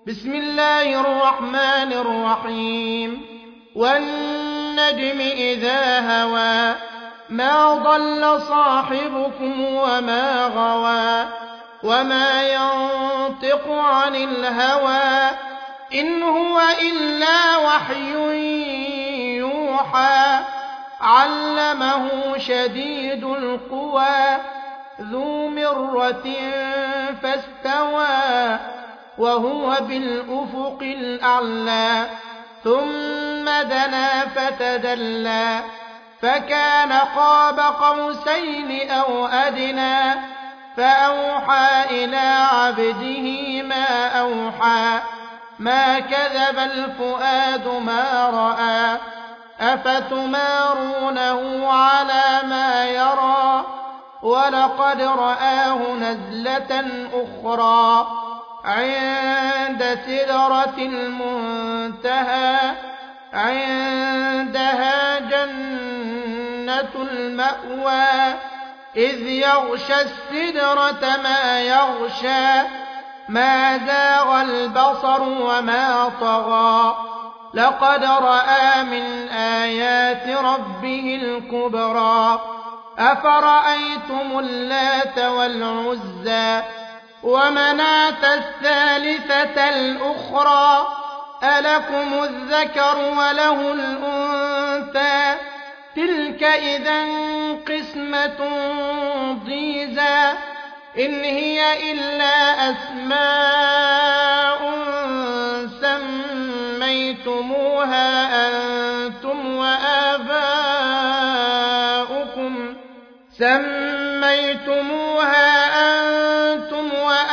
بسم الله الرحمن الرحيم والنجم إذا هوى ما ضل صاحبكم وما غوى وما ينطق عن الهوى إن هو إلا وحي يوحى علمه شديد القوى ذو مرة فاستوى وهو بالأفق الأعلى ثم دنا فتدلى فكان قاب قوسين أو أدنى فأوحى إلى عبده ما أوحى ما كذب الفؤاد ما رأى أفتمارونه على ما يرى ولقد رآه نزلة أخرى عند سدرة المنتهى عندها جنة المأوى إذ يغشى السدرة ما يغشى ما زاغ البصر وما طغى لقد رأى من آيات ربه الكبرى أفرأيتم اللات والعزى ومناة الثالثة الأخرى ألكم الذكر وله الأنثى تلك إذا قسمة ضيزى إن هي إلا أسماء سميتموها أنتم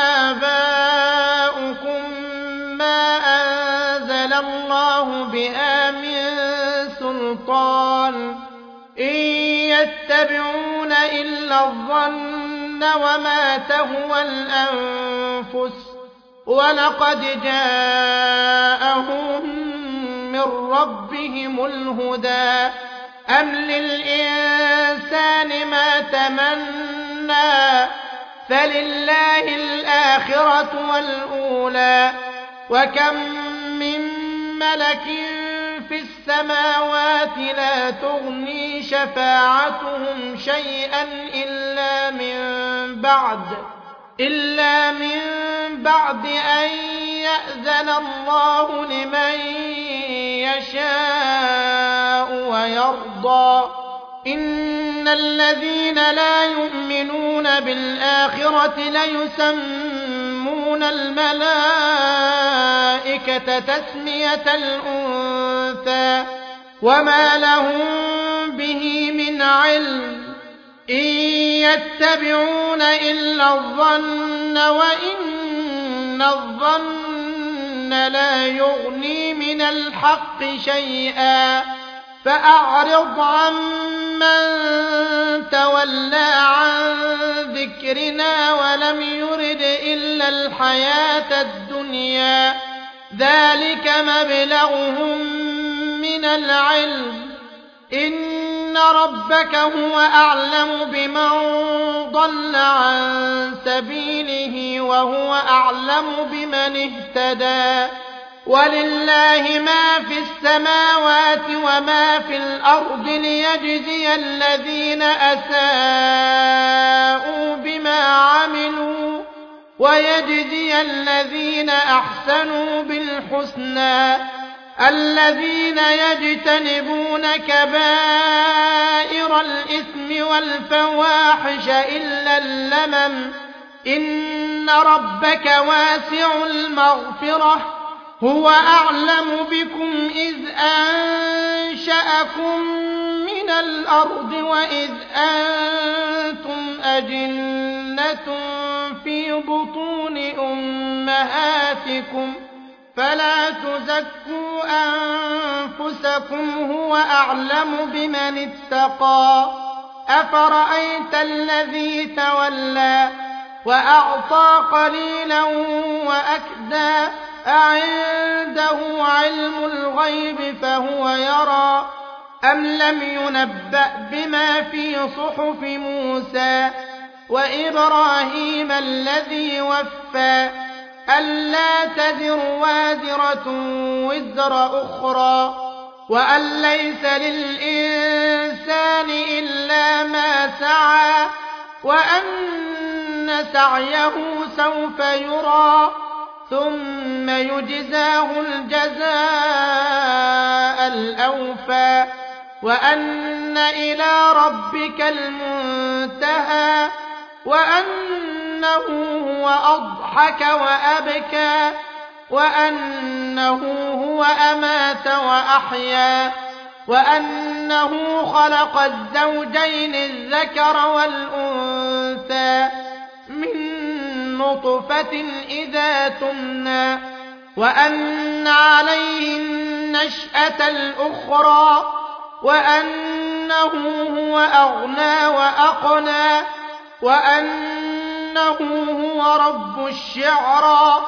وآباؤكم ما أنزل الله بها من سلطان إن يتبعون إلا الظن وما تهوى الأنفس ولقد جاءهم من ربهم الهدى أم للإنسان ما تمنى فلله الآخرة والأولى وكم من ملك في السماوات لا تغني شفاعتهم شيئا إلا من بعد أن يأذن الله لمن يشاء ويرضى إن الذين لا يؤمنون بالآخرة ليسمون الملائكة تسمية الأنثى وما لهم به من علم إن يتبعون إلا الظن وإن الظن لا يغني من الحق شيئا فأعرض عمن تولى عن ذكرنا ولم يرد إلا الحياة الدنيا ذلك مبلغهم من العلم إن ربك هو أعلم بمن ضل عن سبيله وهو أعلم بمن اهتدى ولله ما في السماوات وما في الأرض ليجزي الذين أساءوا بما عملوا ويجزي الذين أحسنوا بالحسنى الذين يجتنبون كبائر الإثم والفواحش إلا اللمم إن ربك واسع المغفرة هو أعلم بكم إذ أنشأكم من الأرض وإذ أنتم أجنة في بطون أمهاتكم فلا تزكوا أنفسكم هو أعلم بمن اتقى أفرأيت الذي تولى وأعطى قليلا وأكدى أعنده علم الغيب فهو يرى أم لم ينبأ بما في صحف موسى وإبراهيم الذي وفى ألا تزر وازرة وزر أخرى وأن ليس للإنسان إلا ما سعى وأن سعيه سوف يرى ثم يجزاه الجزاء الأوفى وأن إلى ربك المنتهى وأنه هو أضحك وأبكى وأنه هو أمات وأحيا وأنه خلق الزوجين الذكر والأنثى من نطفة إذا تمنى وأن عليه النشأة الأخرى وأنه هو أغنى وأقنى وأنه هو رب الشعرى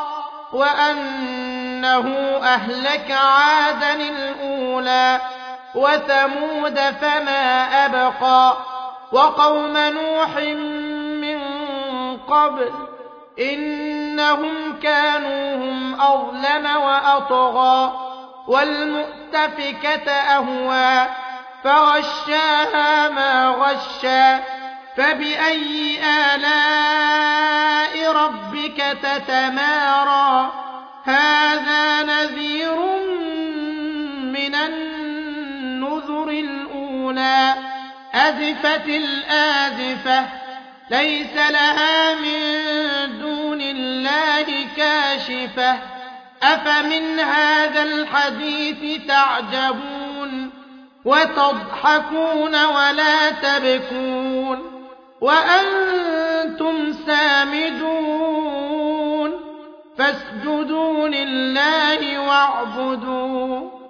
وأنه أهلك عادا الأولى وثمود فما أبقى وقوم نوح من قبل إنهم كانوا هم أظلم وأطغى والمؤتفكة أهوى فغشاها ما غشى فبأي آلاء ربك تتمارى هذا نذير من النذر الأولى أزفت الآزفة ليس لها من دون الله كاشفة أفمن هذا الحديث تعجبون وتضحكون ولا تبكون وأنتم سامدون فاسجدوا لله واعبدوا